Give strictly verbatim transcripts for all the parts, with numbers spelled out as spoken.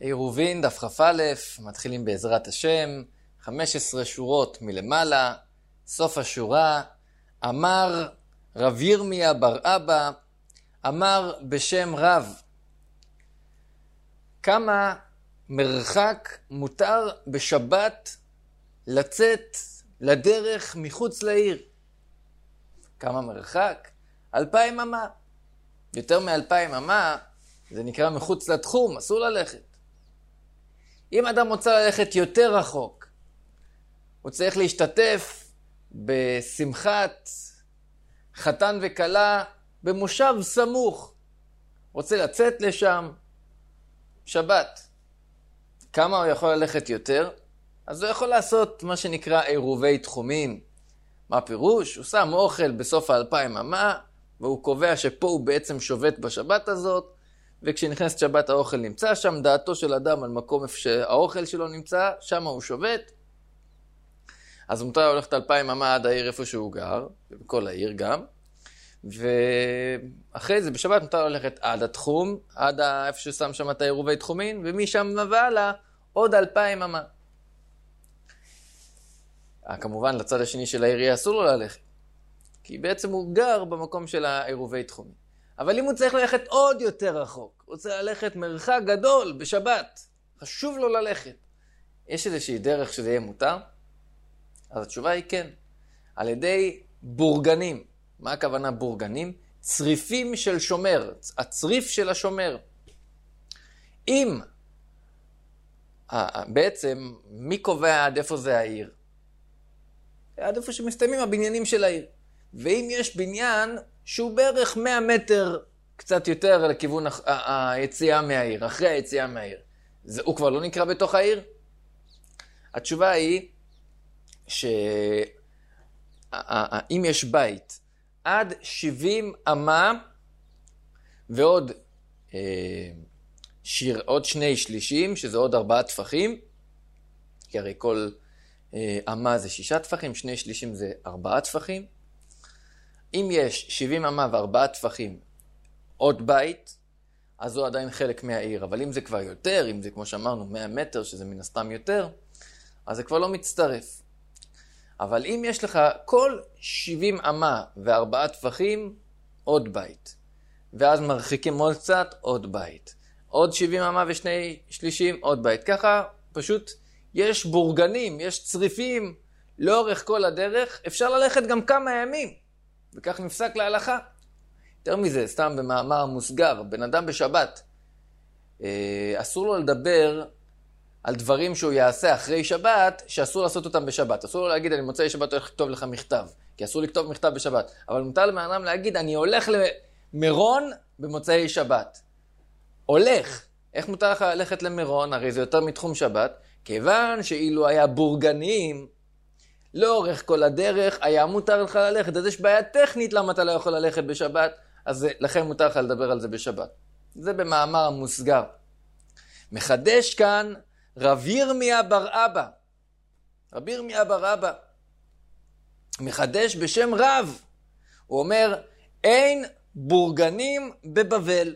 עירובין, דף כ"א, מתחילים בעזרת השם, חמש עשרה שורות מלמעלה, סוף השורה, אמר רב ירמיה בר אבא, אמר בשם רב, כמה מרחק מותר בשבת לצאת לדרך מחוץ לעיר? כמה מרחק? אלפיים אמה. יותר מאלפיים אמה, זה נקרא מחוץ לתחום, אסור ללכת. אם אדם רוצה ללכת יותר רחוק, הוא צריך להשתתף בשמחת חתן וכלה במושב סמוך. רוצה לצאת לשם, שבת. כמה הוא יכול ללכת יותר? אז הוא יכול לעשות מה שנקרא עירובי תחומים. מה פירוש? הוא שם אוכל בסוף האלפיים אמה, והוא קובע שפה הוא בעצם שובת בשבת הזאת, וכשנכנסת שבת האוכל נמצא שם, דעתו של אדם על מקום איפה שהאוכל שלו נמצא, שם הוא שובת. אז מותר ללכת אלפיים אמה עד העיר איפה שהוא גר, בכל העיר גם, ואחרי זה בשבת מותר ללכת עד התחום, עד איפה ששם שם את העירובי תחומין, ומשם מבעלה עוד אלפיים אמה. כמובן לצד השני של העיר יהיה אסור לו ללכת, כי בעצם הוא גר במקום של העירובי תחומים. אבל אם הוא צריך ללכת עוד יותר רחוק, הוא צריך ללכת מרחק גדול בשבת, חשוב לו ללכת. יש איזושהי דרך שזה יהיה מותר? אז התשובה היא כן. על ידי בורגנים. מה הכוונה בורגנים? צריפים של שומר, הצריף של השומר. אם, בעצם, מי קובע עד איפה זה העיר? עד איפה שמסתיימים הבניינים של העיר. ואם יש בניין שהוא בערך מאה מטר קצת יותר לכיוון היציאה מהעיר, אחרי היציאה מהעיר, זה, הוא כבר לא נקרא בתוך העיר? התשובה היא שאם יש בית עד שבעים אמה ועוד אה, שיר, עוד שני שלישים, שזה עוד ארבעה טפחים, כי הרי כל אה, אמה זה שישה טפחים, שני שלישים זה ארבעה טפחים. אם יש שבעים אמה וארבעה טפחים עוד בית, אז זו עדיין חלק מהעיר. אבל אם זה כבר יותר, אם זה כמו שאמרנו מאה מטר, שזה מן הסתם יותר, אז זה כבר לא מצטרף. אבל אם יש לך כל שבעים אמה וארבעה טפחים, עוד בית. ואז מרחיקים עוד קצת, עוד בית. עוד שבעים אמה ושני שלישים, עוד בית. ככה פשוט יש בורגנים, יש צריפים לאורך כל הדרך. אפשר ללכת גם כמה ימים. וכך נפסק להלכה. יותר מזה, סתם במאמר מוסגר, בן אדם בשבת, אה, אסור לו לדבר על דברים שהוא יעשה אחרי שבת, שאסור לעשות אותם בשבת. אסור לו להגיד, אני מוצא שבת הולך לכתוב לך מכתב, כי אסור לכתוב מכתב בשבת. אבל מותר לבן אדם להגיד, אני הולך למירון במוצאי שבת. הולך. איך מותר לך ללכת למירון? הרי זה יותר מתחום שבת, כיוון שאילו היה בורגנים, לאורך כל הדרך היה מותר לך ללכת. אז יש בעיה טכנית למה אתה לא יכול ללכת בשבת, אז לכן מותר לך לדבר על זה בשבת. זה במאמר המוסגר. מחדש כאן רב ירמיה בר אבא. רב ירמיה בר אבא מחדש בשם רב. הוא אומר, אין בורגנים בבבל.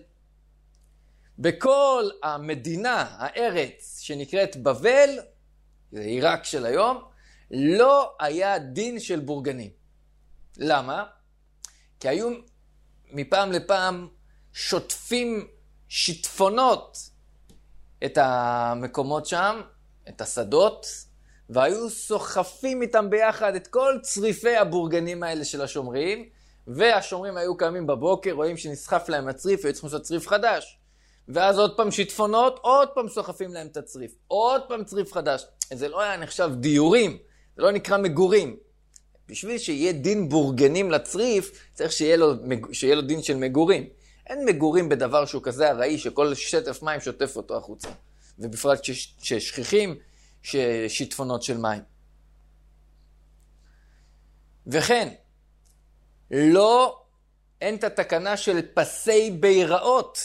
בכל המדינה, הארץ שנקראת בבל, זה עיראק של היום, לא היה דין של בורגנים. למה? כי היו מפעם לפעם שוטפים שיטפונות את המקומות שם, את השדות, והיו סוחפים איתם ביחד את כל צריפי הבורגנים האלה של השומרים, והשומרים היו קמים בבוקר, רואים שנסחף להם הצריף, והיו צריכים לעשות צריף חדש. ואז עוד פעם שיטפונות, עוד פעם סוחפים להם את הצריף, עוד פעם צריף חדש. זה לא היה נחשב דיורים, זה לא נקרא מגורים. בשביל שיהיה דין בורגנים לצריף, צריך שיהיה לו, שיהיה לו דין של מגורים. אין מגורים בדבר שהוא כזה הראי, שכל שטף מים שוטף אותו החוצה. ובפרט ששכיחים ששיטפונות של מים. וכן, לא, אין את התקנה של פסי ביראות.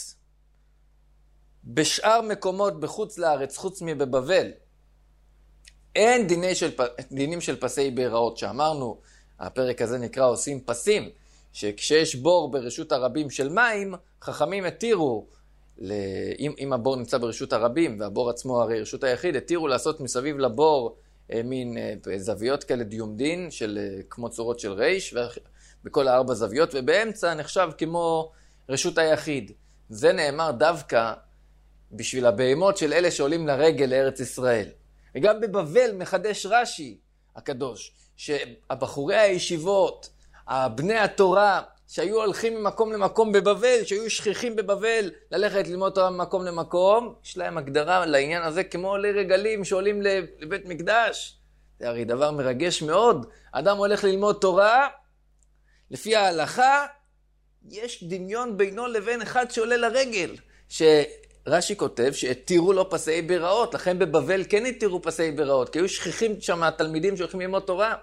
בשאר מקומות בחוץ לארץ, חוץ מבבבל, אין דיני של, דינים של פסי ביראות, שאמרנו, הפרק הזה נקרא עושים פסים, שכשיש בור ברשות הרבים של מים, חכמים התירו אם, אם הבור נמצא ברשות הרבים, והבור עצמו הרי רשות היחיד, התירו לעשות מסביב לבור מין זוויות כאלה דיומדין, של, כמו צורות של ריש, בכל הארבע זוויות, ובאמצע נחשב כמו רשות היחיד. זה נאמר דווקא בשביל הבהמות של אלה שעולים לרגל לארץ ישראל. וגם בבבל מחדש רש"י הקדוש, שהבחורי הישיבות, הבני התורה, שהיו הולכים ממקום למקום בבבל, שהיו שכיחים בבבל, ללכת ללמוד תורה ממקום למקום, יש להם הגדרה לעניין הזה כמו עולי רגלים שעולים לבית מקדש. זה הרי דבר מרגש מאוד. אדם הולך ללמוד תורה, לפי ההלכה, יש דמיון בינו לבין אחד שעולה לרגל, שרש"י כותב שהתירו לו פסי ביראות, לכן בבבל כן התירו פסי ביראות, כי היו שכיחים שם התלמידים שהולכים ללמוד תורה.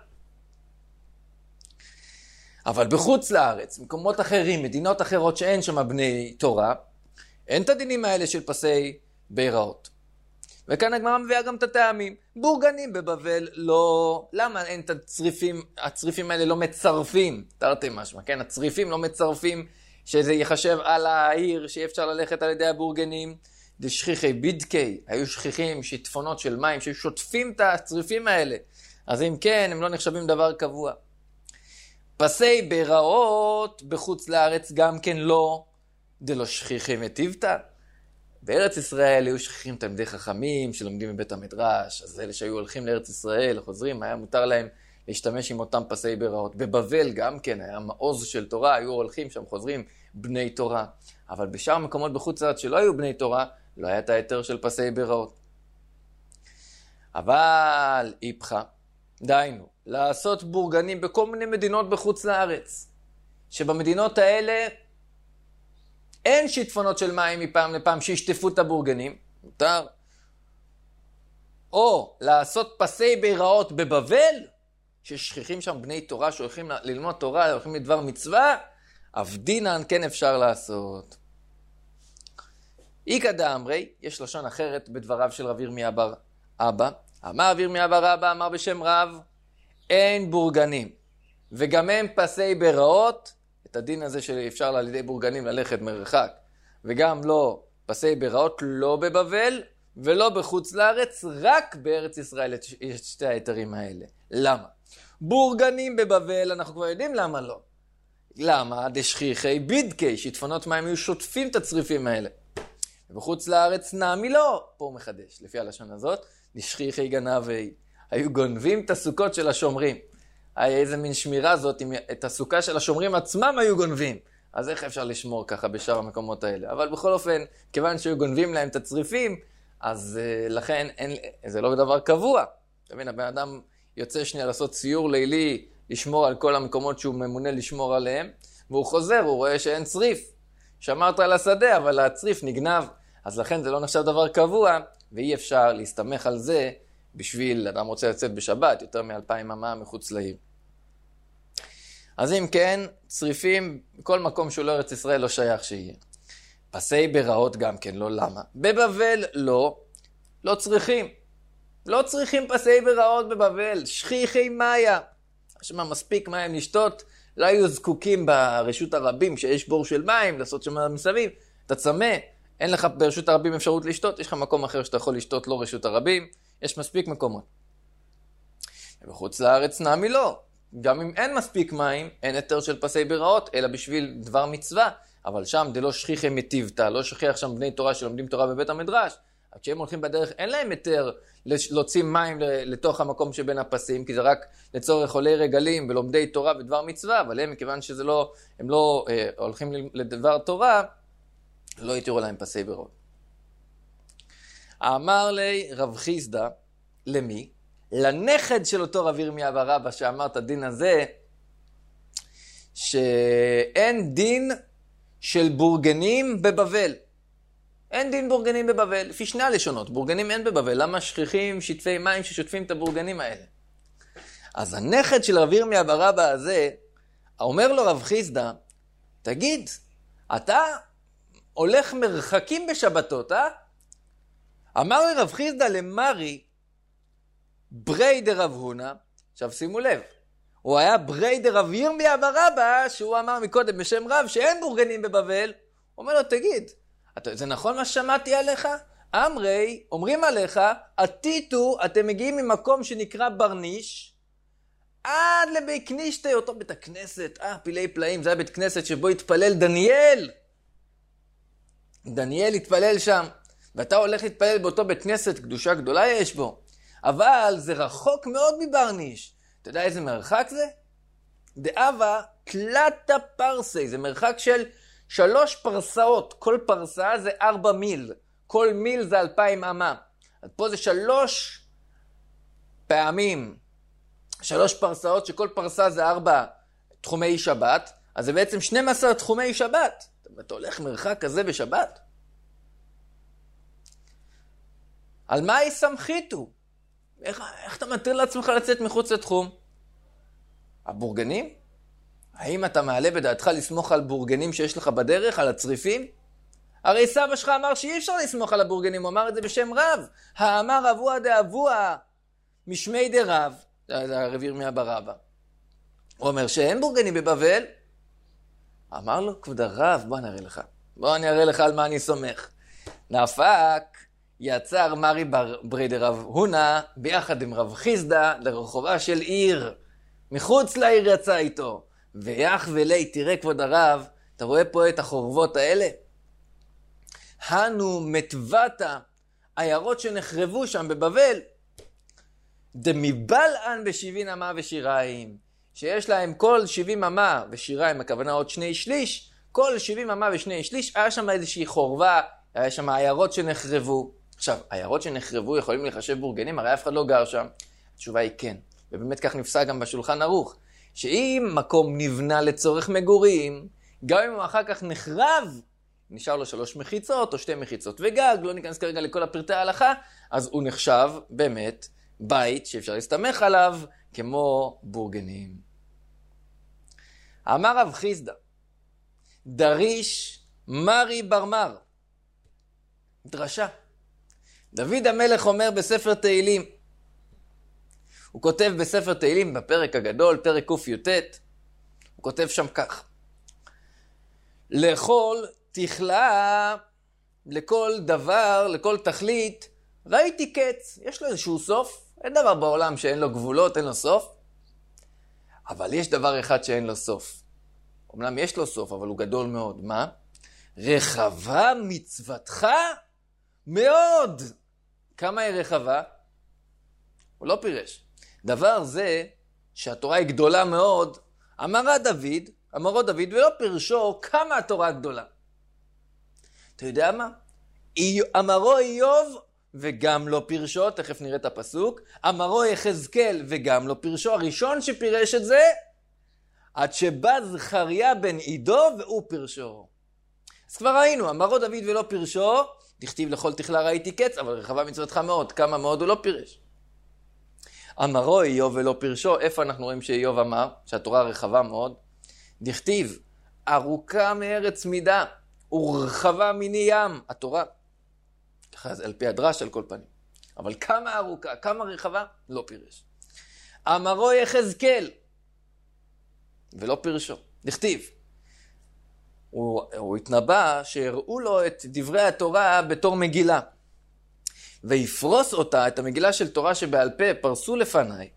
אבל בחוץ לארץ, מקומות אחרים, מדינות אחרות שאין שם בני תורה, אין את הדינים האלה של פסי ביראות. וכאן הגמרא מביאה גם את הטעמים. בורגנים בבבל לא... למה אין את הצריפים, הצריפים האלה לא מצרפים? תרתי משמע, כן? הצריפים לא מצרפים שזה יחשב על העיר, שאי אפשר ללכת על ידי הבורגנים. דשכיחי בידקי, היו שכיחים, שיטפונות של מים, שהיו שוטפים את הצריפים האלה. אז אם כן, הם לא נחשבים דבר קבוע. פסי ביראות בחוץ לארץ גם כן לא, דלא שכיחי מטיבתא. בארץ ישראל היו שכיחים תלמידי חכמים שלומדים בבית המדרש, אז אלה שהיו הולכים לארץ ישראל, חוזרים, היה מותר להם להשתמש עם אותם פסי ביראות. בבבל גם כן היה מעוז של תורה, היו הולכים שם, חוזרים בני תורה. אבל בשאר מקומות בחוץ לארץ שלא היו בני תורה, לא היה את היתר של פסי ביראות. אבל איפכה, דיינו, לעשות בורגנים בכל מיני מדינות בחוץ לארץ, שבמדינות האלה אין שיטפונות של מים מפעם לפעם שישטפו את הבורגנים, מותר. או לעשות פסי ביראות בבבל, ששכיחים שם בני תורה שהולכים ללמוד תורה, הולכים לדבר מצווה, אבדינן כן אפשר לעשות. איקא דאמרי, יש לשון אחרת בדבריו של רב ירמיה בר אבא. אמר רב ירמיה בר אבא, אמר בשם רב, אין בורגנים, וגם הם פסי ביראות, את הדין הזה שאפשר על ידי בורגנים ללכת מרחק, וגם לא פסי ביראות, לא בבבל ולא בחוץ לארץ, רק בארץ ישראל יש שתי היתרים האלה. למה? בורגנים בבבל, אנחנו כבר יודעים למה לא. למה? דשכיחי בידקי, שיטפונות מים היו שוטפים את הצריפים האלה. ובחוץ לארץ נעמי לא, פה הוא מחדש, לפי הלשון הזאת, דשכיחי גנבי, היו גונבים את הסוכות של השומרים. היה איזה מין שמירה זאת, את הסוכה של השומרים עצמם היו גונבים. אז איך אפשר לשמור ככה בשאר המקומות האלה? אבל בכל אופן, כיוון שהיו גונבים להם את הצריפים, אז uh, לכן אין, זה לא דבר קבוע. אתה מבין, הבן אדם יוצא שנייה לעשות ציור לילי, לשמור על כל המקומות שהוא ממונה לשמור עליהם, והוא חוזר, הוא רואה שאין צריף. שמרת על השדה, אבל הצריף נגנב. אז לכן זה לא נחשב דבר קבוע, ואי אפשר להסתמך על זה, בשביל אדם רוצה לצאת בשבת, יותר מאלפיים אמה מחוץ לעיר. אז אם כן, צריפים, כל מקום שהוא לא ארץ ישראל לא שייך שיהיה. פסי ביראות גם כן, לא למה. בבבל לא, לא צריכים. לא צריכים פסי ביראות בבבל, שכיחי מאיה. שמה מספיק מים לשתות, לא היו זקוקים ברשות הרבים שיש בור של מים, לעשות שם מסביב. אתה צמא, אין לך ברשות הרבים אפשרות לשתות, יש לך מקום אחר שאתה יכול לשתות, לא רשות הרבים, יש מספיק מקומות. ובחוץ לארץ נעמי לא. גם אם אין מספיק מים, אין היתר של פסי ביראות, אלא בשביל דבר מצווה. אבל שם דלא שכיחי מטיבתא, לא שכיח שם בני תורה שלומדים תורה בבית המדרש. אז כשהם הולכים בדרך, אין להם היתר להוציא מים לתוך המקום שבין הפסים, כי זה רק לצורך עולי רגלים ולומדי תורה ודבר מצווה, אבל הם, מכיוון שזה לא, הם לא אה, הולכים לדבר תורה, לא יתירו להם פסי ביראות. אמר לי רב חיסדא, למי? לנכד של אותו רב ירמיה בר אבא שאמר את הדין הזה, שאין דין של בורגנים בבבל. אין דין בורגנים בבבל, לפי שני הלשונות. בורגנים אין בבבל, למה שכיחים שטפי מים ששוטפים את הבורגנים האלה? אז הנכד של רב ירמיה בר אבא הזה, אומר לו רב חיסדא, תגיד, אתה הולך מרחקים בשבתות, אה? אמר לי רב חיסדא למרי, ברי דרב הונא, עכשיו שימו לב, הוא היה ברי דרב ירמיה בר אבא, שהוא אמר מקודם בשם רב שאין בורגנים בבבל, הוא אומר לו, תגיד, זה נכון מה ששמעתי עליך? אמרי, אומרים עליך, עתיתו, אתם מגיעים ממקום שנקרא ברניש, עד לבית כנישתי, אותו בית הכנסת, אה, פילי פלאים, זה היה בית כנסת שבו התפלל דניאל. דניאל התפלל שם, ואתה הולך להתפלל באותו בית כנסת, קדושה גדולה יש בו. אבל זה רחוק מאוד מברניש. אתה יודע איזה מרחק זה? דאבה תלתה פרסי, זה מרחק של שלוש פרסאות. כל פרסה זה ארבע מיל. כל מיל זה אלפיים אמה. אז פה זה שלוש פעמים, שלוש פרסאות, שכל פרסה זה ארבע תחומי שבת, אז זה בעצם שנים עשר תחומי שבת. אתה הולך מרחק כזה בשבת? על מה יסמכיתו? איך, איך אתה מתיר לעצמך לצאת מחוץ לתחום? הבורגנים? האם אתה מעלה בדעתך לסמוך על בורגנים שיש לך בדרך, על הצריפים? הרי סבא שלך אמר שאי אפשר לסמוך על הבורגנים, הוא אמר את זה בשם רב. האמר אבוה דאבוה משמי דרב, זה הרב ירמיה בר אבא. הוא אומר שאין בורגנים בבבל. אמר לו, כבוד הרב, בוא נראה לך. בוא נראה לך על מה אני סומך. נפק, יצר מרי ברי דרב הונה, ביחד עם רב חיסדא, לרחובה של עיר. מחוץ לעיר יצא איתו. ויח ולי, תראה כבוד הרב, אתה רואה פה את החורבות האלה? הנו מטבתה, עיירות שנחרבו שם בבבל. דמיבלען בשבעים אמה ושיריים. שיש להם כל שבעים אמה ושיריים, הכוונה עוד שני שליש, כל שבעים אמה ושני שליש, היה שם איזושהי חורבה, היה שם עיירות שנחרבו. עכשיו, עיירות שנחרבו יכולים לחשב בורגנים, הרי אף אחד לא גר שם. התשובה היא כן, ובאמת כך נפסק גם בשולחן ערוך, שאם מקום נבנה לצורך מגורים, גם אם הוא אחר כך נחרב, נשאר לו שלוש מחיצות או שתי מחיצות וגג, לא ניכנס כרגע לכל הפרטי ההלכה, אז הוא נחשב באמת בית שאפשר להסתמך עליו כמו בורגנים. אמר רב חיסדא, דריש מרי ברמר. דרשה. דוד המלך אומר בספר תהילים, הוא כותב בספר תהילים בפרק הגדול, פרק ק"ט, הוא כותב שם כך, לכל תכלה, לכל דבר, לכל תכלית, ראיתי קץ. יש לו איזשהו סוף. אין דבר בעולם שאין לו גבולות, אין לו סוף. אבל יש דבר אחד שאין לו סוף. אומנם יש לו סוף, אבל הוא גדול מאוד. מה? רחבה מצוותך מאוד. כמה היא רחבה? הוא לא פירש. דבר זה שהתורה היא גדולה מאוד, אמרה דוד, אמרו דוד, ולא פירשו כמה התורה גדולה. אתה יודע מה? אמרו איוב וגם לא פירשו, תכף נראה את הפסוק. אמרו יחזקאל וגם לא פירשו. הראשון שפירש את זה, עד שבא זכריה בן עידו והוא פירשו. אז כבר ראינו, אמרו דוד ולא פירשו, תכתיב לכל תכלה ראיתי קץ, אבל רחבה מצוותך מאוד, כמה מאוד הוא לא פירש. אמרו איוב ולא פירשו, איפה אנחנו רואים שאיוב אמר, שהתורה רחבה מאוד? דכתיב, ארוכה מארץ מידה, ורחבה מני ים, התורה. ככה זה על פי הדרש על כל פנים. אבל כמה ארוכה, כמה רחבה? לא פירש. אמרו יחזקאל, ולא פירשו. דכתיב, הוא, הוא התנבא שהראו לו את דברי התורה בתור מגילה. ויפרוס אותה, את המגילה של תורה שבעל פה, פרסו לפניי.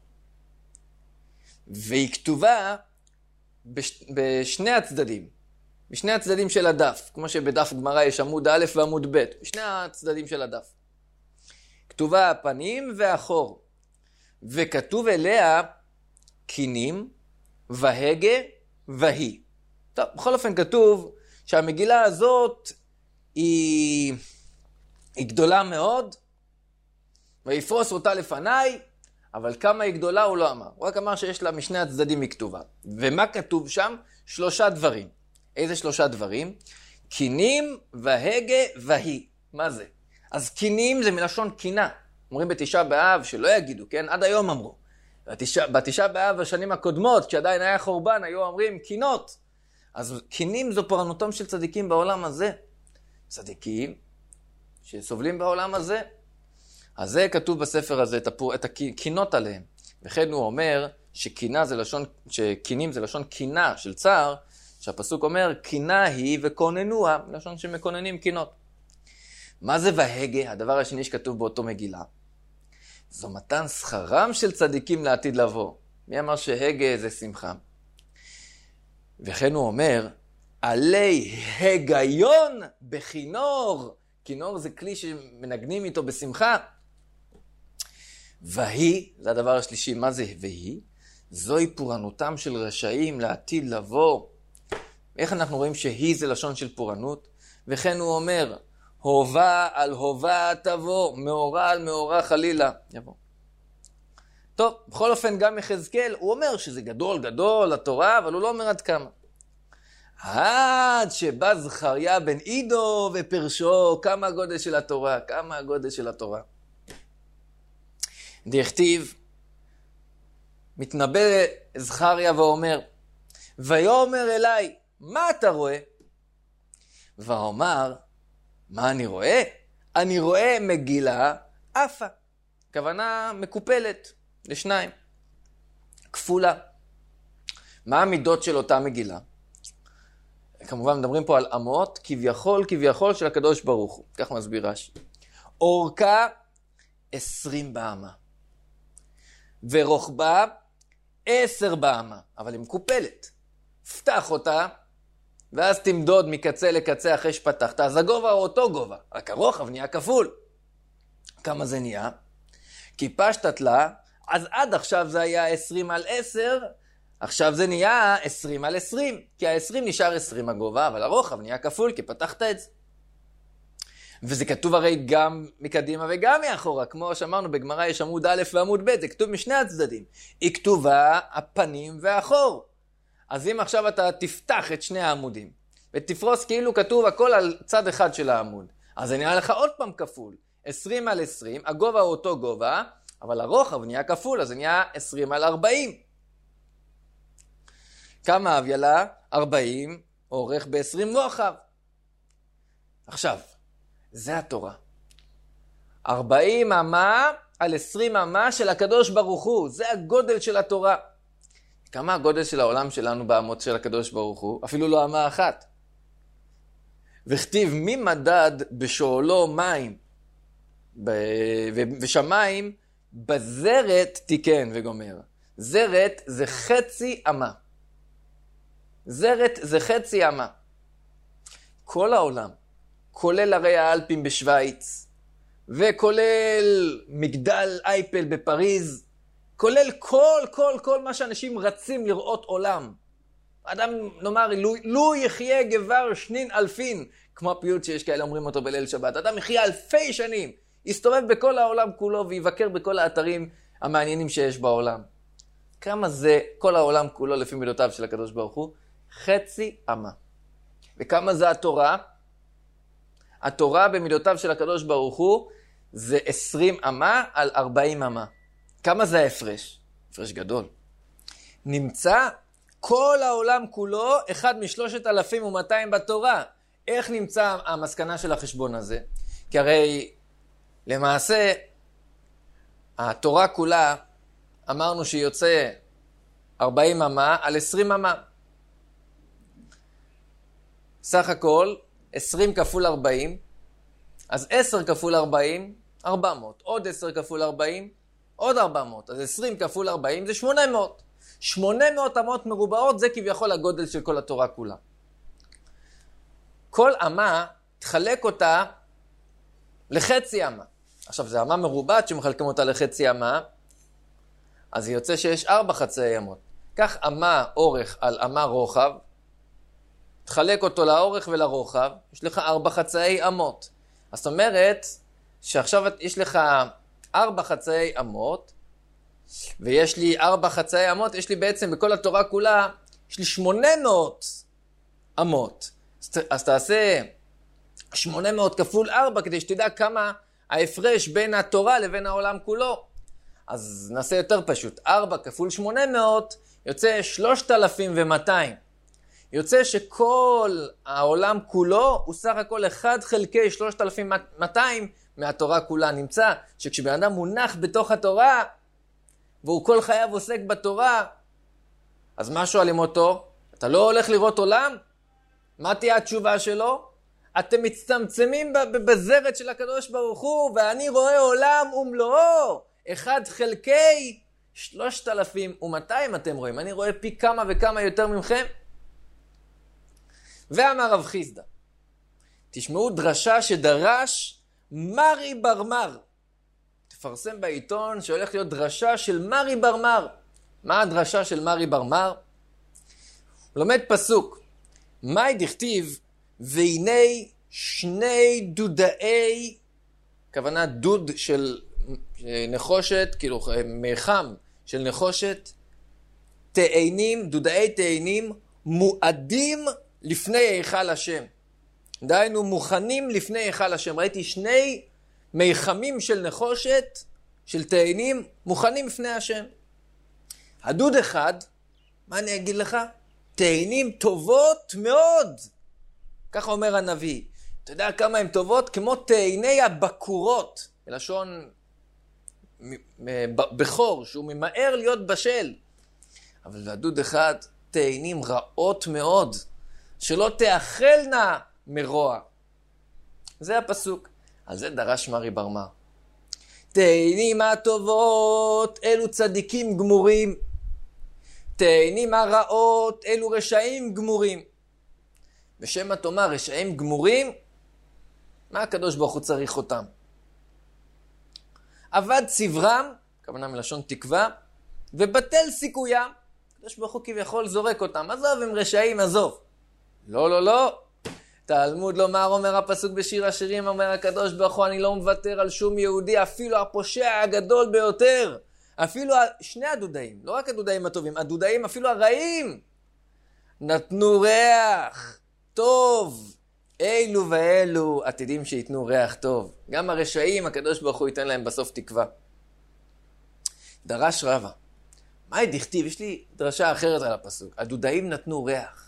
והיא כתובה בש, בשני הצדדים. בשני הצדדים של הדף. כמו שבדף גמרא יש עמוד א' ועמוד ב'. בשני הצדדים של הדף. כתובה הפנים והאחור. וכתוב אליה קינים והגה והיא. טוב, בכל אופן כתוב שהמגילה הזאת היא, היא גדולה מאוד, ויפרוס אותה לפניי, אבל כמה היא גדולה הוא לא אמר. הוא רק אמר שיש לה משני הצדדים היא כתובה. ומה כתוב שם? שלושה דברים. איזה שלושה דברים? קינים והגה והיא. מה זה? אז קינים זה מלשון קינה. אומרים בתשעה באב שלא יגידו, כן? עד היום אמרו. בתשעה, בתשעה באב השנים הקודמות, כשעדיין היה חורבן, היו אומרים קינות. אז קינים זו פורענותם של צדיקים בעולם הזה. צדיקים שסובלים בעולם הזה. אז זה כתוב בספר הזה, את, הפור... את הקינות עליהם. וכן הוא אומר שקינה זה לשון, שקינים זה לשון קינה של צער, שהפסוק אומר קינה היא וקוננוה, לשון שמקוננים קינות. מה זה והגה? הדבר השני שכתוב באותו מגילה. זו מתן שכרם של צדיקים לעתיד לבוא. מי אמר שהגה זה שמחה? וכן הוא אומר, עלי היגיון בכינור. כינור זה כלי שמנגנים איתו בשמחה. והיא, זה הדבר השלישי, מה זה והיא? זוהי פורענותם של רשעים לעתיד לבוא. איך אנחנו רואים שהיא זה לשון של פורענות? וכן הוא אומר, הובה על הובה תבוא, מאורה על מאורה חלילה. יבוא. טוב, בכל אופן גם יחזקאל, הוא אומר שזה גדול גדול התורה, אבל הוא לא אומר עד כמה. עד שבא זכריה בן עידו ופרשו, כמה הגודל של התורה, כמה הגודל של התורה. דכתיב, מתנבא זכריה ואומר, ויאמר אליי, מה אתה רואה? ואומר, מה אני רואה? אני רואה מגילה אפה. כוונה מקופלת לשניים. כפולה. מה המידות של אותה מגילה? כמובן מדברים פה על אמות, כביכול, כביכול של הקדוש ברוך הוא. כך מסביר רש"י. אורכה עשרים באמה. ורוחבה עשר באמה. אבל היא מקופלת. פתח אותה, ואז תמדוד מקצה לקצה אחרי שפתחת. אז הגובה הוא אותו גובה. רק הרוחב נהיה כפול. כמה זה נהיה? כי פשטת לה, אז עד עכשיו זה היה עשרים על עשר, עכשיו זה נהיה עשרים על עשרים, כי ה-עשרים נשאר עשרים הגובה, אבל הרוחב נהיה כפול, כי פתחת את זה. וזה כתוב הרי גם מקדימה וגם מאחורה, כמו שאמרנו בגמרא יש עמוד א' ועמוד ב', זה כתוב משני הצדדים. היא כתובה הפנים והאחור. אז אם עכשיו אתה תפתח את שני העמודים, ותפרוס כאילו כתוב הכל על צד אחד של העמוד, אז זה נראה לך עוד פעם כפול. עשרים על עשרים, הגובה הוא אותו גובה, אבל הרוחב נהיה כפול, אז זה נהיה עשרים על ארבעים. כמה אביילה? ארבעים, אורך ב-עשרים רוחב. עכשיו, זה התורה. ארבעים אמה על עשרים אמה של הקדוש ברוך הוא. זה הגודל של התורה. כמה הגודל של העולם שלנו באמות של הקדוש ברוך הוא? אפילו לא אמה אחת. וכתיב מי מדד בשואלו מים ושמיים בזרת תיקן וגומר. זרת זה חצי אמה. זרת זה חצי אמה. כל העולם, כולל הרי האלפים בשוויץ, וכולל מגדל אייפל בפריז, כולל כל, כל, כל מה שאנשים רצים לראות עולם. אדם, נאמר, לו, לו יחיה גבר שנין אלפין, כמו הפיוט שיש כאלה אומרים אותו בליל שבת. אדם יחיה אלפי שנים, יסתובב בכל העולם כולו, ויבקר בכל האתרים המעניינים שיש בעולם. כמה זה כל העולם כולו לפי מידותיו של הקדוש ברוך הוא? חצי אמה. וכמה זה התורה? התורה במידותיו של הקדוש ברוך הוא זה עשרים אמה על ארבעים אמה. כמה זה ההפרש? הפרש גדול. נמצא כל העולם כולו אחד משלושת אלפים ומאתיים בתורה. איך נמצא המסקנה של החשבון הזה? כי הרי למעשה התורה כולה אמרנו שיוצא ארבעים אמה על עשרים אמה. סך הכל עשרים כפול ארבעים, אז עשר כפול ארבעים, ארבע מאות. עוד עשר כפול ארבעים, עוד ארבע מאות. אז עשרים כפול ארבעים זה שמונה מאות. שמונה מאות אמות מרובעות זה כביכול הגודל של כל התורה כולה. כל אמה תחלק אותה לחצי אמה. עכשיו זה אמה מרובעת שמחלקים אותה לחצי אמה, אז זה יוצא שיש ארבע חצאי אמות. כך אמה אורך על אמה רוחב, תחלק אותו לאורך ולרוחב, יש לך ארבע חצאי אמות. אז זאת אומרת שעכשיו יש לך ארבע חצאי אמות, ויש לי ארבע חצאי אמות, יש לי בעצם בכל התורה כולה, יש לי שמונה מאות אמות. אז תעשה שמונה מאות כפול ארבע, כדי שתדע כמה ההפרש בין התורה לבין העולם כולו. אז נעשה יותר פשוט. ארבע כפול שמונה מאות יוצא שלושת אלפים ומאתיים. יוצא שכל העולם כולו הוא סך הכל אחד חלקי שלושת אלפים ומאתיים מהתורה כולה. נמצא שכשבן אדם מונח בתוך התורה, והוא כל חייו עוסק בתורה, אז מה שואלים אותו? אתה לא הולך לראות עולם? מה תהיה התשובה שלו? אתם מצטמצמים בזרת של הקדוש ברוך הוא, ואני רואה עולם ומלואו, אחד חלקי שלושת אלפים ומאתיים אתם רואים, אני רואה פי כמה וכמה יותר ממכם. ואמר רב חיסדא, תשמעו דרשה שדרש מרי ברמר, תפרסם בעיתון שהולך להיות דרשה של מרי ברמר. מה הדרשה של מרי ברמר? הוא לומד פסוק, מאי דכתיב, והנה שני דודאי, כוונה דוד של נחושת, כאילו מיחם של נחושת, תאנים, דודאי תאנים, מועדים לפני היכל השם. דהיינו מוכנים לפני היכל השם. ראיתי שני מיחמים של נחושת, של תאנים, מוכנים לפני השם. הדוד אחד, מה אני אגיד לך? תאנים טובות מאוד. ככה אומר הנביא. אתה יודע כמה הן טובות? כמו תאני הבקורות, בלשון בחור, שהוא ממהר להיות בשל. אבל הדוד אחד, תאנים רעות מאוד, שלא תאכלנה מרוע. זה הפסוק. על זה דרש מרי ברמר. תאנים הטובות, אלו צדיקים גמורים. תאנים הרעות, אלו רשעים גמורים. בשם התורה רשעים גמורים, מה הקדוש ברוך הוא צריך אותם? עבד צברם, כוונה מלשון תקווה, ובטל סיכויים. הקדוש ברוך הוא כביכול זורק אותם. עזוב, הם רשעים, עזוב. לא, לא, לא. תלמוד לומר, אומר הפסוק בשיר השירים, אומר הקדוש ברוך הוא, אני לא מוותר על שום יהודי, אפילו הפושע הגדול ביותר. אפילו שני הדודאים, לא רק הדודאים הטובים, הדודאים אפילו הרעים, נתנו ריח טוב. אילו ואלו עתידים שיתנו ריח טוב. גם הרשעים, הקדוש ברוך הוא ייתן להם בסוף תקווה. דרש רבא, מה דכתיב? יש לי דרשה אחרת על הפסוק. הדודאים נתנו ריח.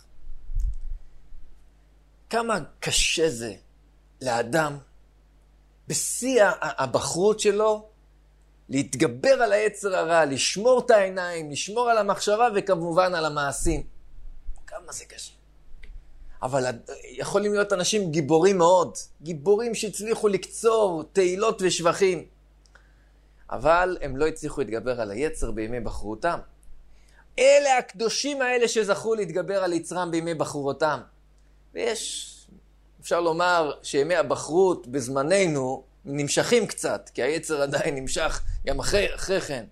כמה קשה זה לאדם, בשיא הבחרות שלו, להתגבר על היצר הרע, לשמור את העיניים, לשמור על המחשבה וכמובן על המעשים. כמה זה קשה. אבל יכולים להיות אנשים גיבורים מאוד, גיבורים שהצליחו לקצור תהילות ושבחים. אבל הם לא הצליחו להתגבר על היצר בימי בחרותם. אלה הקדושים האלה שזכו להתגבר על יצרם בימי בחרותם. ויש, אפשר לומר שימי הבחרות בזמננו נמשכים קצת, כי היצר עדיין נמשך גם אחרי, אחרי כן.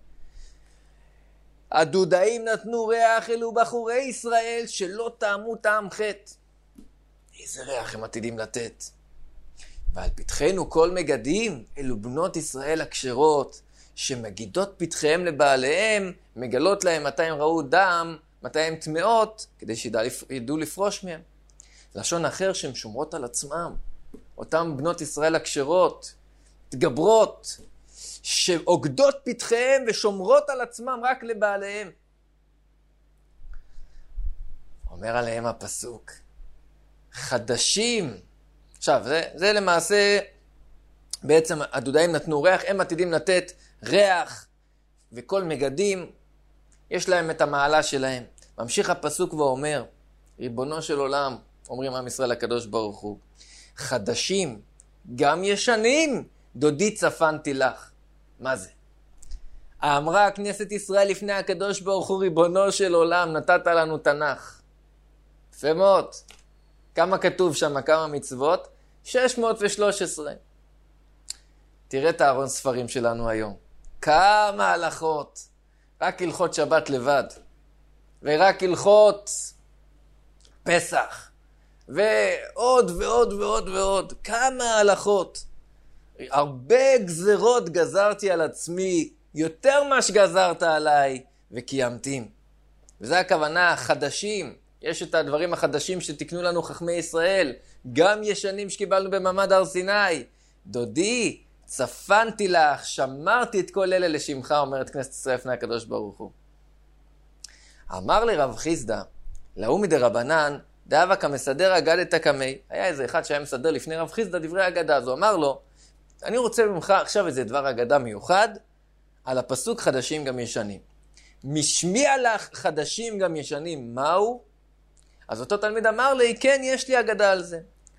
הדודאים נתנו ריח, אלו בחורי ישראל שלא טעמו טעם חטא. איזה ריח הם עתידים לתת. ועל פתחנו כל מגדים, אלו בנות ישראל הכשרות, שמגידות פתחיהם לבעליהם, מגלות להם מתי הם ראו דם, מתי הם טמאות, כדי שידעו לפרוש מהם. לשון אחר שהן שומרות על עצמם. אותם בנות ישראל הכשרות, תגברות, שעוגדות פתחיהם ושומרות על עצמם רק לבעליהם. אומר עליהם הפסוק, חדשים. עכשיו, זה, זה למעשה, בעצם הדודאים נתנו ריח, הם עתידים לתת ריח, וכל מגדים, יש להם את המעלה שלהם. ממשיך הפסוק ואומר, ריבונו של עולם, אומרים עם ישראל הקדוש ברוך הוא, חדשים, גם ישנים, דודי צפנתי לך. מה זה? אמרה כנסת ישראל לפני הקדוש ברוך הוא, ריבונו של עולם, נתת לנו תנ"ך. יפה מאוד. כמה כתוב שם, כמה מצוות? שש מאות ושלוש עשרה. תראה את הארון ספרים שלנו היום. כמה הלכות. רק הלכות שבת לבד. ורק הלכות פסח. ועוד ועוד ועוד ועוד. כמה הלכות. הרבה גזרות גזרתי על עצמי, יותר מה שגזרת עליי, וקיימתים. וזה הכוונה, חדשים. יש את הדברים החדשים שתקנו לנו חכמי ישראל, גם ישנים שקיבלנו במעמד הר סיני. דודי, צפנתי לך, שמרתי את כל אלה לשמך, אומרת כנסת ישראל לפני הקדוש ברוך הוא. אמר לרב חיסדא, להוא מדרבנן, דאבה כמסדר אגדת קמי. היה איזה אחד שהיה מסדר לפני רב חיסדא דברי אגדה, אז הוא אמר לו, אני רוצה ממך עכשיו איזה דבר אגדה מיוחד, על הפסוק חדשים גם ישנים. משמיע לך חדשים גם ישנים, מהו? אז אותו תלמיד אמר לי, כן, יש לי אגדה על זה.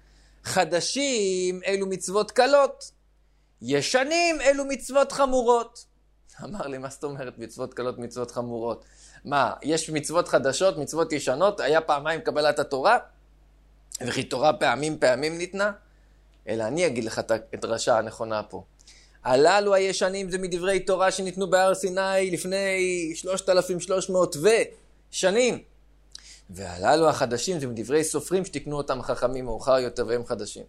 חדשים אלו מצוות קלות, ישנים אלו מצוות חמורות. אמר לי, מה זאת אומרת מצוות קלות, מצוות חמורות? מה, יש מצוות חדשות, מצוות ישנות? היה פעמיים קבלת התורה? וכי תורה פעמים פעמים ניתנה? אלא אני אגיד לך את הדרשה הנכונה פה. הללו הישנים זה מדברי תורה שניתנו בהר סיני לפני שלושת אלפים ושלוש מאות שנים. והללו החדשים זה מדברי סופרים שתקנו אותם חכמים מאוחר יותר והם חדשים.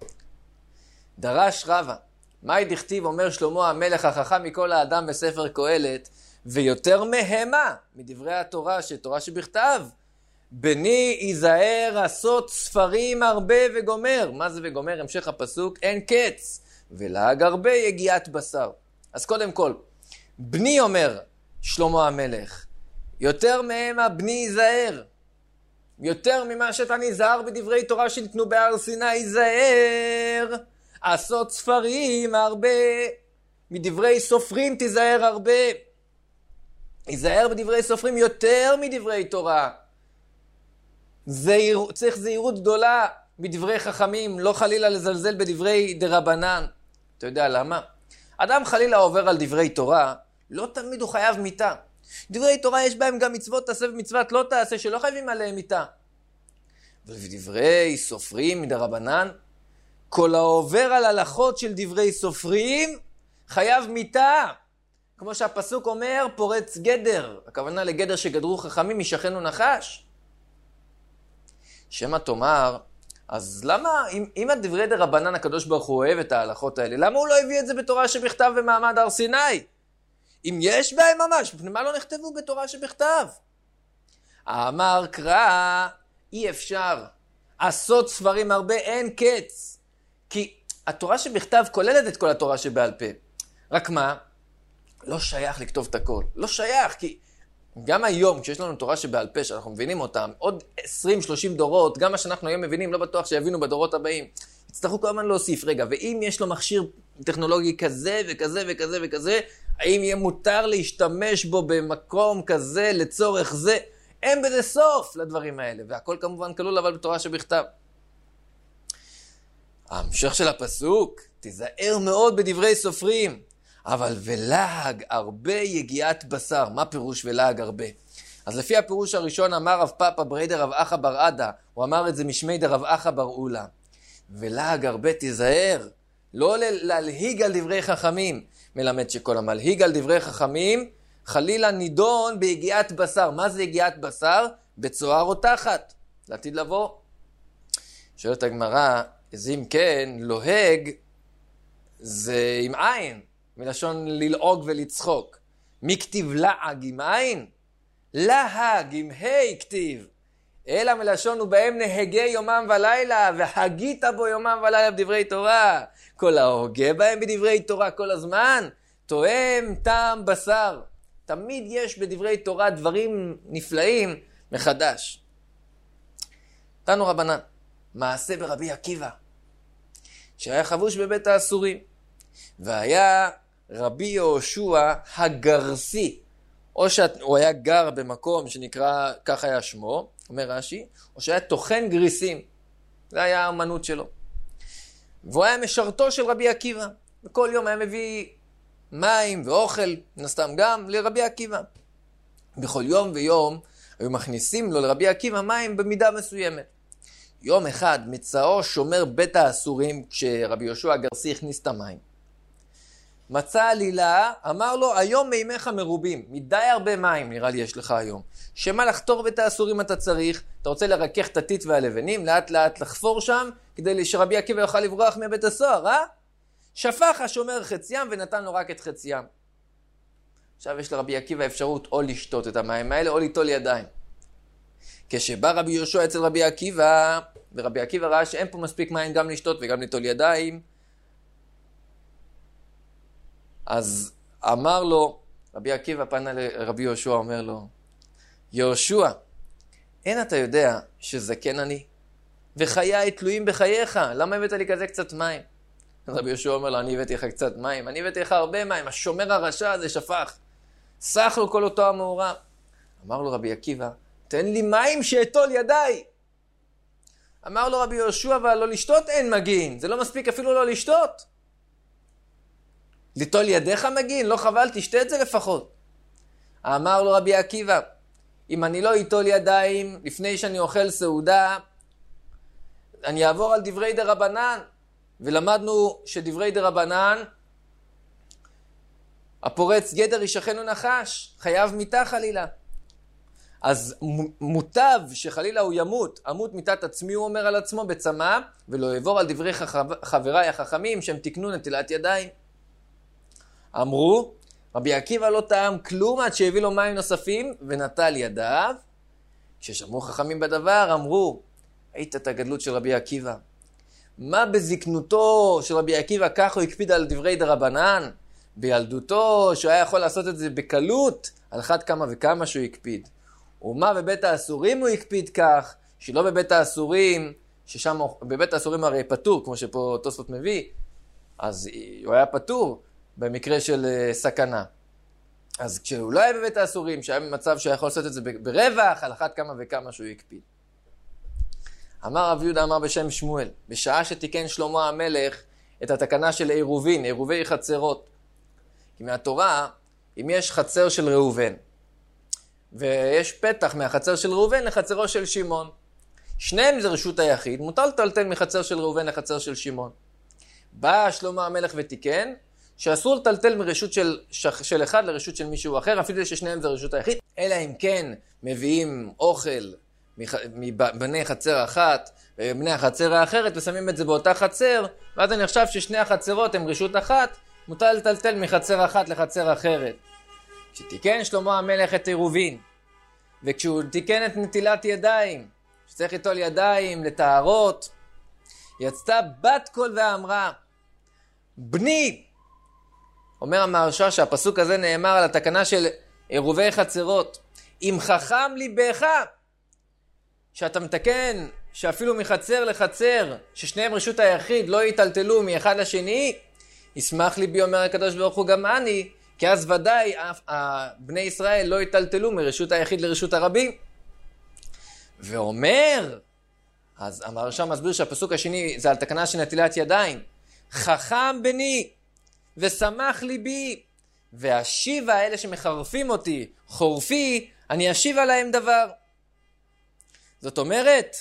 דרש רבא, מהי דכתיב אומר שלמה המלך החכם מכל האדם בספר קהלת, ויותר מהמה מדברי התורה שתורה שבכתב, בני ייזהר עשות ספרים הרבה וגומר. מה זה וגומר? המשך הפסוק, אין קץ, ולעג הרבה יגיעת בשר. אז קודם כל, בני אומר שלמה המלך, יותר מהמה בני ייזהר. יותר ממה שאתה נזהר בדברי תורה שניתנו בהר סיני, ייזהר עשות ספרים הרבה. מדברי סופרים תיזהר הרבה. ייזהר בדברי סופרים יותר מדברי תורה. זהיר, צריך זהירות גדולה בדברי חכמים, לא חלילה לזלזל בדברי דרבנן. אתה יודע למה? אדם חלילה עובר על דברי תורה, לא תמיד הוא חייב מיתה. דברי תורה יש בהם גם מצוות תעשה ומצוות לא תעשה, שלא חייבים עליהם מיתה. ובדברי סופרים מדרבנן, כל העובר על הלכות של דברי סופרים, חייב מיתה. כמו שהפסוק אומר, פורץ גדר. הכוונה לגדר שגדרו חכמים, משכן ונחש. שמה תאמר, אז למה, אם, אם הדברי דרבנן הקדוש ברוך הוא אוהב את ההלכות האלה, למה הוא לא הביא את זה בתורה שבכתב במעמד הר סיני? אם יש בהם ממש, מה לא נכתבו בתורה שבכתב? אמר קרא, אי אפשר. עשות ספרים הרבה, אין קץ. כי התורה שבכתב כוללת את כל התורה שבעל פה. רק מה? לא שייך לכתוב את הכל. לא שייך, כי גם היום, כשיש לנו תורה שבעל פה, שאנחנו מבינים אותם, עוד עשרים שלושים דורות, גם מה שאנחנו היום מבינים, לא בטוח שיבינו בדורות הבאים. יצטרכו כל הזמן להוסיף. רגע, ואם יש לו מכשיר טכנולוגי כזה וכזה וכזה וכזה, האם יהיה מותר להשתמש בו במקום כזה לצורך זה? אין בזה סוף לדברים האלה, והכל כמובן כלול אבל בתורה שבכתב. ההמשך של הפסוק, תיזהר מאוד בדברי סופרים, אבל ולעג הרבה יגיעת בשר. מה פירוש ולעג הרבה? אז לפי הפירוש הראשון אמר רב פאפא בריידא רב אחא בר עדה, הוא אמר את זה משמי דרב אחא בר אולה. ולעג הרבה תיזהר, לא להלהיג על דברי חכמים, מלמד שכל המלהיג על דברי חכמים, חלילה נידון ביגיעת בשר. מה זה יגיעת בשר? בצוהר או תחת, לעתיד לבוא. שואלת הגמרא, אז אם כן, לוהג זה עם עין, מלשון ללעוג ולצחוק. מי כתיב לעג עם עין? להג עם ה' כתיב. אלא מלשון ובהם נהגי יומם ולילה, והגית בו יומם ולילה בדברי תורה. כל ההוגה בהם בדברי תורה כל הזמן, תואם טעם בשר. תמיד יש בדברי תורה דברים נפלאים מחדש. תנו רבנן, מעשה ברבי עקיבא, שהיה חבוש בבית האסורים, והיה רבי יהושע הגרסי, או שהוא היה גר במקום שנקרא, כך היה שמו, אומר רש"י, או שהיה תוכן גריסים, זה היה האמנות שלו. והוא היה משרתו של רבי עקיבא, וכל יום היה מביא מים ואוכל, נסתם גם לרבי עקיבא. בכל יום ויום היו מכניסים לו לרבי עקיבא מים במידה מסוימת. יום אחד מצאו שומר בית האסורים, כשרבי יהושע הגרסי הכניס את המים. מצא עלילה, אמר לו, היום מימיך מרובים, מדי הרבה מים נראה לי יש לך היום. שמה לחתור בית האסורים אתה צריך? אתה רוצה לרכך את הטיט והלבנים, לאט לאט לחפור שם, כדי שרבי עקיבא יוכל לברוח מבית הסוהר, אה? שפך השומר חציים ונתן לו רק את חציים. עכשיו יש לרבי עקיבא אפשרות או לשתות את המים האלה או ליטול ידיים. כשבא רבי יהושע אצל רבי עקיבא, ורבי עקיבא ראה שאין פה מספיק מים גם לשתות וגם ליטול ידיים, אז אמר לו, רבי עקיבא פנה לרבי יהושע, אומר לו, יהושע, אין אתה יודע שזקן אני? וחיי תלויים בחייך, למה הבאת לי כזה קצת מים? רבי יהושע אומר לו, אני הבאתי לך קצת מים, אני הבאתי לך הרבה מים, השומר הרשע הזה שפך, סח לו כל אותו המאורע. אמר לו רבי עקיבא, תן לי מים שאטול ידיי. אמר לו רבי יהושע, אבל לא לשתות אין מגין, זה לא מספיק אפילו לא לשתות. ליטול ידיך מגין, לא חבל, תשתה את זה לפחות. אמר לו רבי עקיבא, אם אני לא איטול ידיים לפני שאני אוכל סעודה, אני אעבור על דברי דרבנן, ולמדנו שדברי דרבנן, הפורץ גדר ישכנו נחש, חייב מיתה חלילה. אז מוטב שחלילה הוא ימות, אמות מיתת עצמי הוא אומר על עצמו בצמא, ולא יעבור על דברי חבריי החכמים שהם תקנו נטילת ידיים. אמרו, רבי עקיבא לא טעם כלום עד שהביא לו מים נוספים ונטל ידיו. כששמעו חכמים בדבר אמרו, היית את הגדלות של רבי עקיבא. מה בזקנותו של רבי עקיבא כך הוא הקפיד על דברי דרבנן? בילדותו שהוא היה יכול לעשות את זה בקלות, על אחת כמה וכמה שהוא הקפיד. ומה בבית האסורים הוא הקפיד כך, שלא בבית האסורים, ששם בבית האסורים הרי פטור, כמו שפה תוספות מביא, אז הוא היה פטור במקרה של סכנה. אז כשהוא לא היה בבית האסורים, שהיה במצב שהוא יכול לעשות את זה ברווח, על אחת כמה וכמה שהוא הקפיד. אמר רב יהודה אמר בשם שמואל, בשעה שתיקן שלמה המלך את התקנה של עירובין, עירובי חצרות. כי מהתורה, אם יש חצר של ראובן, ויש פתח מהחצר של ראובן לחצרו של שמעון, שניהם זה רשות היחיד, מותר לטלטל מחצר של ראובן לחצר של שמעון. בא שלמה המלך ותיקן, שאסור לטלטל מרשות של, של אחד לרשות של מישהו אחר, אפילו ששניהם זה רשות היחיד, אלא אם כן מביאים אוכל מבני חצר אחת ובני החצר האחרת ושמים את זה באותה חצר, ואז אני חושב ששני החצרות הם רשות אחת, מותר לטלטל מחצר אחת לחצר אחרת. כשתיקן שלמה המלך את עירובין, וכשהוא תיקן את נטילת ידיים, שצריך ליטול ידיים לטהרות, יצאה בת קול ואמרה, בני, אומר המהרש"א שהפסוק הזה נאמר על התקנה של עירובי חצרות, אם חכם ליבך, שאתה מתקן שאפילו מחצר לחצר, ששניהם רשות היחיד לא יטלטלו מאחד לשני, ישמח ליבי אומר הקדוש ברוך הוא גם אני, כי אז ודאי בני ישראל לא יטלטלו מרשות היחיד לרשות הרבים. ואומר, אז המהרש"א מסביר שהפסוק השני זה על תקנה של נטילת ידיים, חכם בני ושמח ליבי, והשיבה האלה שמחרפים אותי, חורפי, אני אשיב עליהם דבר. זאת אומרת,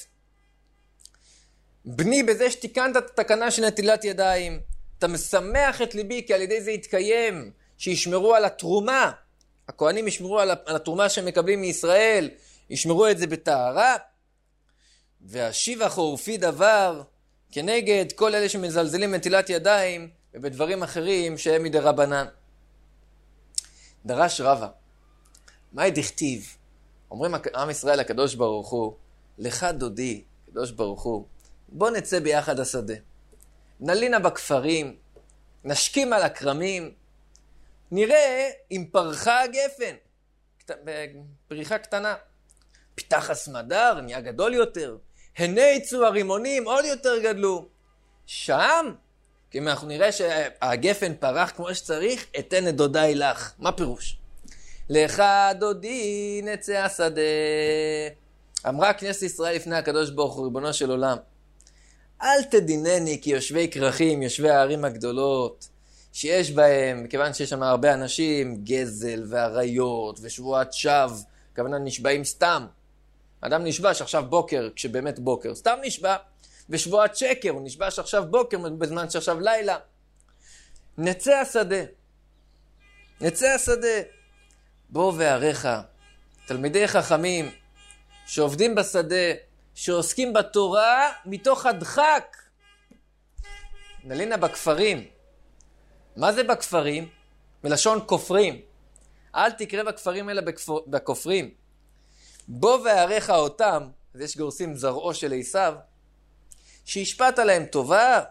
בני בזה שתיקנת את התקנה של נטילת ידיים, אתה משמח את ליבי כי על ידי זה יתקיים, שישמרו על התרומה, הכהנים ישמרו על התרומה שהם מקבלים מישראל, ישמרו את זה בטהרה, והשיבה חורפי דבר כנגד כל אלה שמזלזלים בנטילת ידיים ובדברים אחרים שהם מדי רבנן. דרש רבא, מה דכתיב? אומרים עם ישראל הקדוש ברוך הוא, לך דודי, קדוש ברוך הוא, בוא נצא ביחד השדה. נלינה בכפרים, נשקים על הקרמים, נראה אם פרחה הגפן, פריחה קטנה. פיתח הסמדר, נהיה גדול יותר, הניצו הרימונים, עוד יותר גדלו. שם, כי אם אנחנו נראה שהגפן פרח כמו שצריך, אתן את דודי לך. מה פירוש? לך דודי נצא השדה. אמרה כנסת ישראל לפני הקדוש ברוך הוא, ריבונו של עולם, אל תדינני כי יושבי כרכים, יושבי הערים הגדולות, שיש בהם, מכיוון שיש שם הרבה אנשים, גזל ועריות ושבועת שווא, כוונה נשבעים סתם. אדם נשבע שעכשיו בוקר, כשבאמת בוקר, סתם נשבע, ושבועת שקר, הוא נשבע שעכשיו בוקר, בזמן שעכשיו לילה. נצא השדה. נצא השדה. בוא ועריך, תלמידי חכמים, שעובדים בשדה, שעוסקים בתורה מתוך הדחק. נלינה בכפרים. מה זה בכפרים? מלשון כופרים. אל תקרא בכפרים אלא בכופרים. בוא ועריך אותם, אז יש גורסים זרעו של עשיו, שהשפעת עליהם טובה,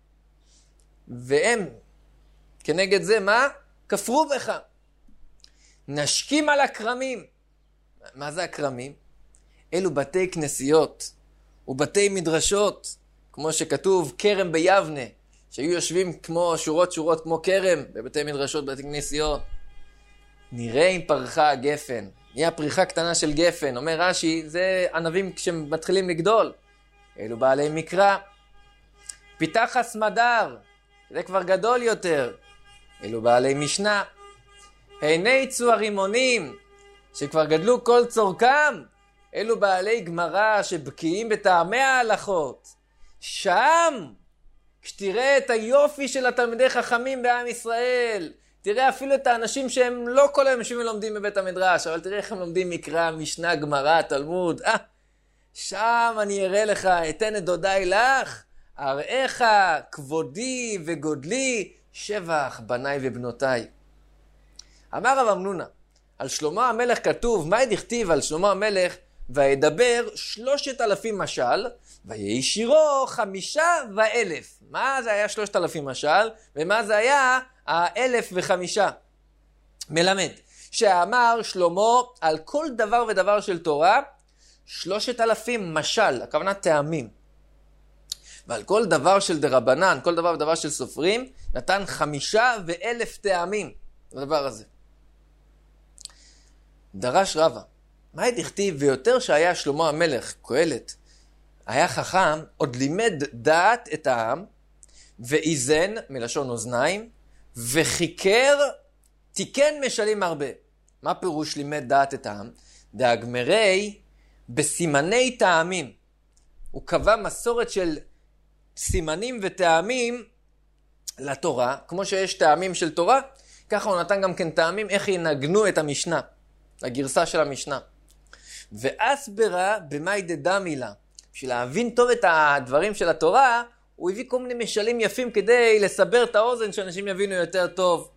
והם כנגד זה מה? כפרו בך. נשקים על הקרמים. מה זה הקרמים? אלו בתי כנסיות ובתי מדרשות, כמו שכתוב כרם ביבנה, שהיו יושבים כמו שורות שורות כמו כרם בבתי מדרשות, בתי כנסיות. נראה אם פרחה הגפן, נהיה פריחה קטנה של גפן. אומר רש"י, זה ענבים כשמתחילים לגדול, אלו בעלי מקרא. פיתח הסמדר, זה כבר גדול יותר, אלו בעלי משנה. הניצו הרימונים, שכבר גדלו כל צורכם, אלו בעלי גמרא שבקיאים בטעמי ההלכות. שם, כשתראה את היופי של התלמידי חכמים בעם ישראל, תראה אפילו את האנשים שהם לא כל היום יושבים ולומדים בבית המדרש, אבל תראה איך הם לומדים מקרא, משנה, גמרא, תלמוד. אה, שם אני אראה לך, אתן את דודי לך, אראך, כבודי וגודלי, שבח בניי ובנותיי. אמר רב אמנונה, על שלמה המלך כתוב, מה דכתיב על שלמה המלך? וידבר שלושת אלפים משל, ויהי שירו חמישה ואלף. מה זה היה שלושת אלפים משל, ומה זה היה האלף וחמישה? מלמד, שאמר שלמה על כל דבר ודבר של תורה, שלושת אלפים משל, הכוונה טעמים. ועל כל דבר של דרבנן, כל דבר ודבר של סופרים, נתן חמישה ואלף טעמים לדבר הזה. דרש רבא, מה דכתיב? ויותר שהיה שלמה המלך, קהלת, היה חכם, עוד לימד דעת את העם, ואיזן, מלשון אוזניים, וחיקר, תיקן משלים הרבה. מה פירוש לימד דעת את העם? דאגמרי בסימני טעמים. הוא קבע מסורת של סימנים וטעמים לתורה, כמו שיש טעמים של תורה, ככה הוא נתן גם כן טעמים איך ינגנו את המשנה, הגרסה של המשנה. ואסברה במאי דדמילה, בשביל להבין טוב את הדברים של התורה, הוא הביא כל מיני משלים יפים כדי לסבר את האוזן שאנשים יבינו יותר טוב.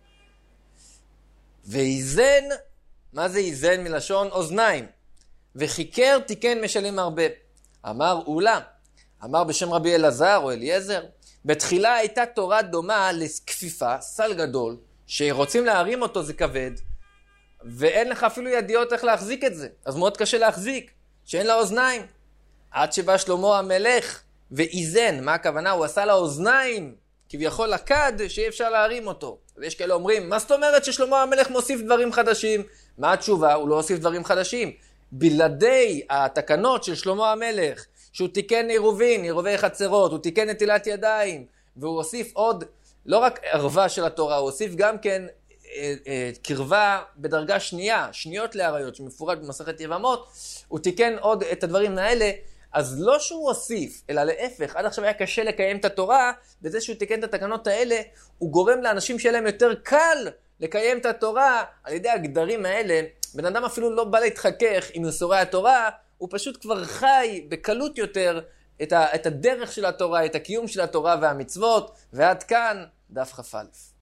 ואיזן, מה זה איזן מלשון? אוזניים. וחיקר תיקן משלים הרבה. אמר אולה, אמר בשם רבי אלעזר או אליעזר, בתחילה הייתה תורה דומה לכפיפה, סל גדול, שרוצים להרים אותו זה כבד, ואין לך אפילו ידיעות איך להחזיק את זה. אז מאוד קשה להחזיק, שאין לה אוזניים. עד שבא שלמה המלך ואיזן, מה הכוונה? הוא עשה לה אוזניים, כביכול לקד, שאי אפשר להרים אותו. ויש כאלה אומרים, מה זאת אומרת ששלמה המלך מוסיף דברים חדשים? מה התשובה? הוא לא הוסיף דברים חדשים. בלעדי התקנות של שלמה המלך, שהוא תיקן עירובין, עירובי חצרות, הוא תיקן נטילת ידיים, והוא הוסיף עוד, לא רק ערווה של התורה, הוא הוסיף גם כן אה, אה, קרבה בדרגה שנייה, שניות לעריות, שמפורט במסכת יבמות, הוא תיקן עוד את הדברים האלה, אז לא שהוא הוסיף, אלא להפך, עד עכשיו היה קשה לקיים את התורה, בזה שהוא תיקן את התקנות האלה, הוא גורם לאנשים שיהיה להם יותר קל לקיים את התורה, על ידי הגדרים האלה. בן אדם אפילו לא בא להתחכך עם מסורי התורה, הוא פשוט כבר חי בקלות יותר את, ה, את הדרך של התורה, את הקיום של התורה והמצוות, ועד כאן דף כ"א.